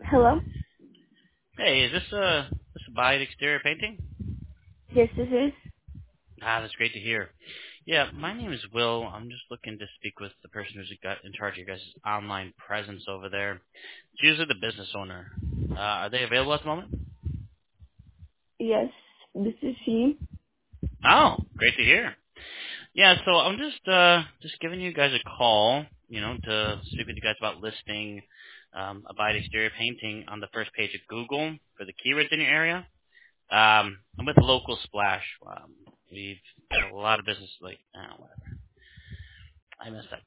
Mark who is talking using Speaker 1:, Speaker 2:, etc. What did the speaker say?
Speaker 1: Hello?
Speaker 2: Hey, is this Abide Exterior Painting?
Speaker 1: Yes, this is.
Speaker 2: That's great to hear. Yeah, my name is Will. I'm just looking to speak with the person who's got in charge of your guys' online presence over there. It's usually the business owner. Are they available at the moment?
Speaker 1: Yes, this is she.
Speaker 2: Oh, great to hear. Yeah, so I'm just giving you guys a call, to speak with you guys about listing Abide Exterior Painting on the first page of Google for the keywords in your area. I'm with Local Splash. We've got a lot of business, whatever. I messed up.